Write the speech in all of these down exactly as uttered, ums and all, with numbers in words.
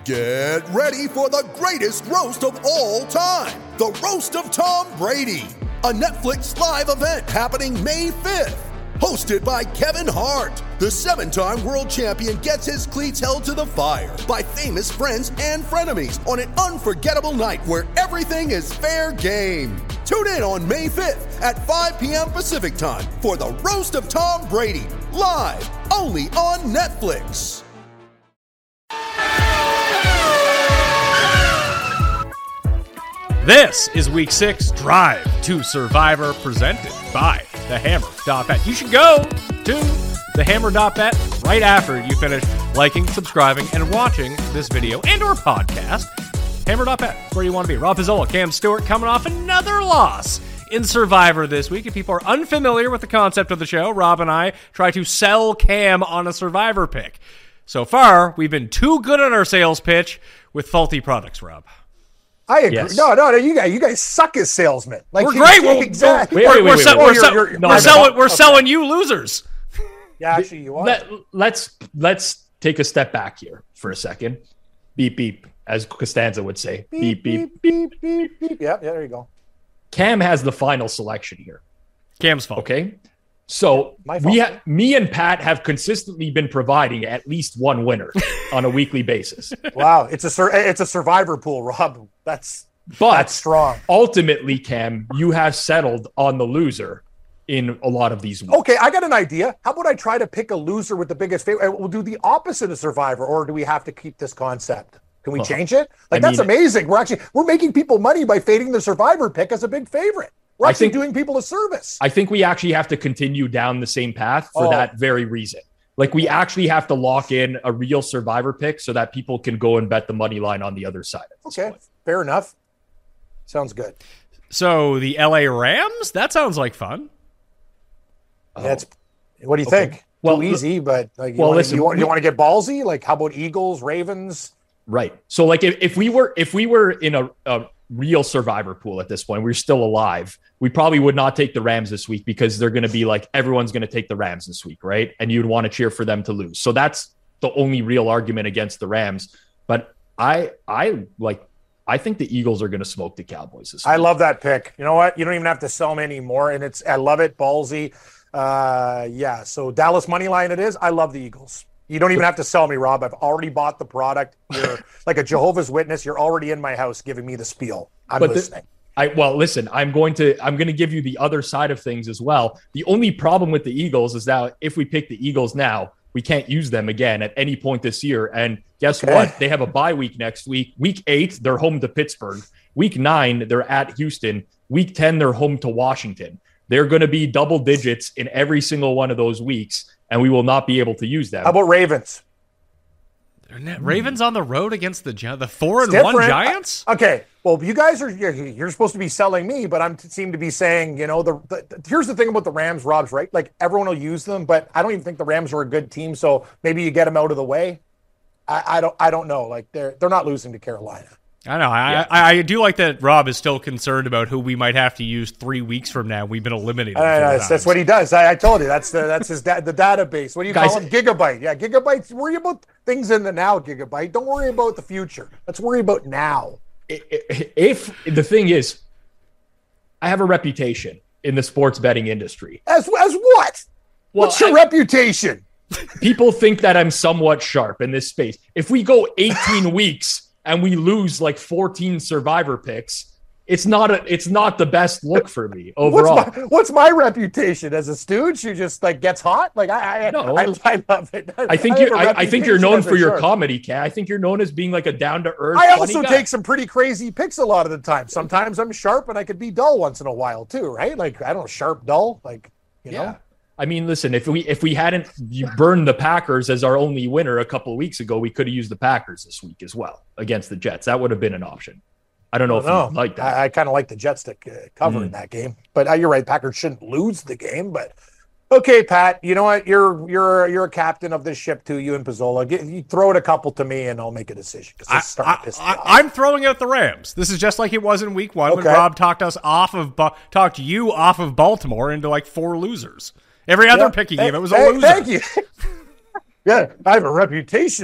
Get ready for the greatest roast of all time, the Roast of Tom Brady, a Netflix live event happening May fifth. Hosted by Kevin Hart, the seven-time world champion gets his cleats held to the fire by famous friends and frenemies on an unforgettable night where everything is fair game. Tune in on May fifth at five p.m. Pacific time for the Roast of Tom Brady, live only on Netflix. This is Week six Drive to Survivor presented by the hammer dot bet. You should go to the hammer dot bet right after you finish liking, subscribing, and watching this video and or podcast. hammer dot bet, where you want to be. Rob Pizzola, Cam Stewart coming off another loss in Survivor this week. If people are unfamiliar with the concept of the show, Rob and I try to sell Cam on a Survivor pick. So far, we've been too good at our sales pitch with faulty products, Rob. I agree. Yes. No, no, no. You guys, you guys suck as salesmen. Like we're great. We're, exactly. Wait, wait, wait, wait, wait. We're, sell, you're, you're, we're, no, selling. We're okay. selling you losers. Yeah, actually, you are. Let, let's let's take a step back here for a second. Beep beep, as Costanza would say. Beep beep beep beep beep. beep. Yeah, yeah. There you go. Cam has the final selection here. Cam's fault. Okay. So My fault. we, ha- me and Pat have consistently been providing at least one winner on a weekly basis. Wow, it's a sur- it's a survivor pool, Rob. That's But that's strong. Ultimately, Cam, you have settled on the loser in a lot of these weeks. Okay, I got an idea. How about I try to pick a loser with the biggest favorite? We'll do the opposite of Survivor, or do we have to keep this concept? Can we Well, change it? Like I that's mean- amazing. We're actually we're making people money by fading the Survivor pick as a big favorite. We're I actually think- doing people a service. I think we actually have to continue down the same path for Oh. that very reason. Like we actually have to lock in a real Survivor pick so that people can go and bet the money line on the other side. at this Okay, point. fair enough. Sounds good. So the L A Rams? That sounds like fun. That's what do you Okay. think? Well, Too easy, but like, you well, wanna, listen, you want, we- you want to get ballsy? Like, how about Eagles, Ravens? Right. So like if, if we were if we were in a, a real Survivor pool at this point, we're still alive, we probably would not take the Rams this week because they're going to be like, everyone's going to take the Rams this week, right? And you'd want to cheer for them to lose. So that's the only real argument against the Rams. But I I like I think the Eagles are going to smoke the Cowboys this week. I love that pick. You know what? You don't even have to sell me anymore, and it's I love it, ballsy. Uh, yeah. So Dallas money line it is. I love the Eagles. You don't even have to sell me, Rob. I've already bought the product. You're like a Jehovah's Witness. You're already in my house giving me the spiel. I'm But the- listening. I well, listen, I'm going to I'm going to give you the other side of things as well. The only problem with the Eagles is that if we pick the Eagles now, we can't use them again at any point this year. And guess Okay. what? They have a bye week next week. Week eight, they're home to Pittsburgh. Week nine, they're at Houston. Week ten, they're home to Washington. They're going to be double digits in every single one of those weeks, and we will not be able to use them. How about Ravens? Ravens on the road against the Gi- the four and It's one different. Giants. Okay. Well, you guys are you're, you're supposed to be selling me, but I'm seem to be saying, you know, the, the here's the thing about the Rams. Rob's right. Like everyone will use them, but I don't even think the Rams are a good team. So maybe you get them out of the way. I, I don't. I don't know. Like they're they're not losing to Carolina. I know. I, Yeah. I I do like that Rob is still concerned about who we might have to use three weeks from now. We've been eliminated. Uh, four that's, times. that's what he does. I, I told you. That's the that's his da- the database. What do you Guys- call him? Gigabyte. Yeah, gigabytes. Worry about things in the now. Gigabyte. Don't worry about the future. Let's worry about now. If the thing is, I have a reputation in the sports betting industry. As as what? Well, What's your I- reputation? People think that I'm somewhat sharp in this space. If we go eighteen weeks and we lose like fourteen Survivor picks, it's not a, it's not the best look for me overall. What's my, what's my reputation as a stooge who just like gets hot? Like I, I, No. I, I love it. I think have you a I, I think you're reputation known as a for your shark. comedy, Cat. I think you're known as being like a down to earth. I also take some pretty crazy picks a lot of the time. Sometimes I'm sharp and I could be dull once in a while too, right? Like I don't know, sharp, dull, like you Yeah. know. I mean, listen, if we if we hadn't you burned the Packers as our only winner a couple of weeks ago, we could have used the Packers this week as well against the Jets. That would have been an option. I don't know if No, you like that. I, I kind of like the Jets to uh, cover Mm. in that game, but uh, you're right. Packers shouldn't lose the game, but okay, Pat. You know what? You're you're you're a captain of this ship too. You and Pizzola. Get, you throw it a couple to me, and I'll make a decision because I, it's starting to I, piss me I, off. I'm throwing out the Rams. This is just like it was in Week One when Okay. Rob talked us off of Ba- talked you off of Baltimore into like four losers. Every other Yeah. pick he Hey, gave, it was a hey, loser. Thank you. Yeah, I have a reputation.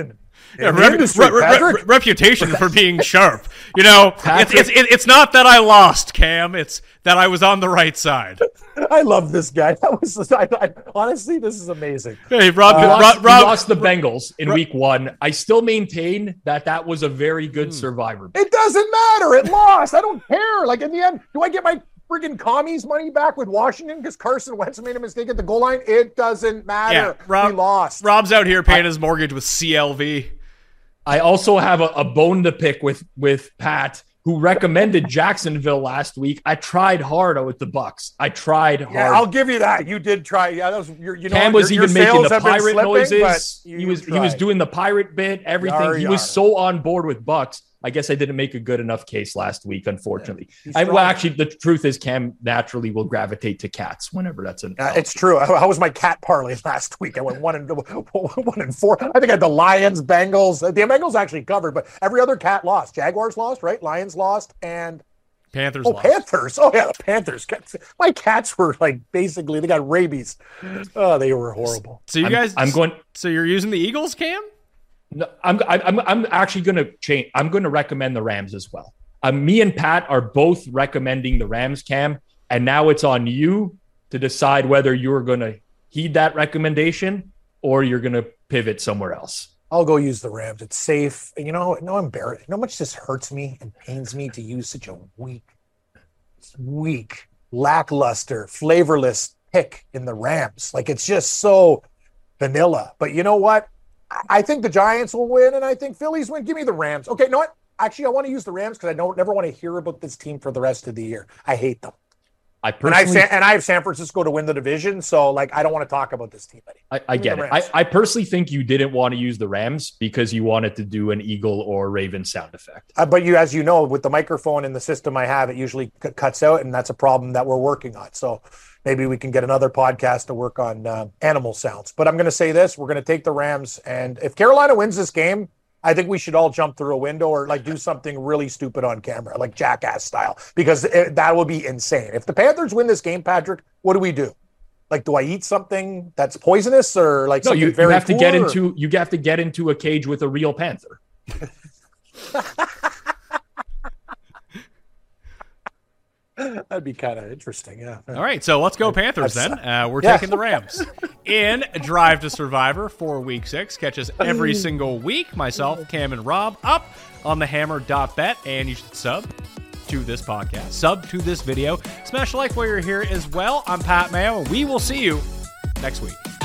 Yeah, rep, industry, re- re- re- reputation for being sharp. You know, it's, it's it's it's not that I lost, Cam. It's that I was on the right side. I love this guy. That was I, I, honestly, this is amazing. Hey, Rob, uh, Rob, lost, Rob lost the Bengals in Rob, week one. I still maintain that that was a very good hmm. survivor. It doesn't matter. It lost. I don't care. Like in the end, do I get my friggin' commies money back with Washington because Carson Wentz made a mistake at the goal line? It doesn't matter. Yeah, Rob, we lost. Rob's out here paying I, his mortgage with C L V. I also have a, a bone to pick with with Pat, who recommended Jacksonville last week. I tried hard with the Bucks. I tried hard. Yeah, I'll give you that. You did try. Yeah, that was your. You know, Cam was your, even your making the slipping, pirate noises. You, he you was tried. he was doing the pirate bit. Everything. Yar, he yar. was so on board with Bucks. I guess I didn't make a good enough case last week, unfortunately. Yeah, I, well, actually, the truth is Cam naturally will gravitate to cats whenever that's an. Uh, it's true. How was my cat parlay last week? I went one and one and four. I think I had the Lions, Bengals. The Bengals actually covered, but every other cat lost. Jaguars lost, right? Lions lost, and Panthers oh, lost. Panthers. Oh, yeah, the Panthers. My cats were like basically they got rabies. Oh, they were horrible. So you I'm, guys, I'm going. So you're using the Eagles, Cam? No, I'm I'm I'm actually going to change. I'm going to recommend the Rams as well. Um, me and Pat are both recommending the Rams, Cam, and now it's on you to decide whether you're going to heed that recommendation or you're going to pivot somewhere else. I'll go use the Rams. It's safe. And you know, no embarrassing. You know how much this hurts me and pains me to use such a weak, weak, lackluster, flavorless pick in the Rams. Like it's just so vanilla. But you know what? I think the Giants will win, and I think Phillies win. Give me the Rams. Okay, you know what? Actually, I want to use the Rams because I don't never want to hear about this team for the rest of the year. I hate them. I personally, and I, have San, and I have San Francisco to win the division, so like I don't want to talk about this team anymore. I, I get it. I, I personally think you didn't want to use the Rams because you wanted to do an Eagle or Raven sound effect. Uh, but you, as you know, with the microphone and the system I have, it usually c- cuts out, and that's a problem that we're working on. So maybe we can get another podcast to work on uh, animal sounds. But I'm going to say this: we're going to take the Rams, and if Carolina wins this game, I think we should all jump through a window or like do something really stupid on camera, like Jackass style, because it, that would be insane. If the Panthers win this game, Patrick, what do we do? Like, do I eat something that's poisonous or like no? something You, very you have to cool, get or? into you have to get into a cage with a real panther. That'd be kind of interesting, yeah. All right, so let's go Panthers then. Uh, we're yeah. taking the Rams. In Drive to Survivor for Week six. Catch us every single week, myself, Cam, and Rob, up on the hammer dot bet, and you should sub to this podcast. Sub to this video. Smash a like while you're here as well. I'm Pat Mayo, and we will see you next week.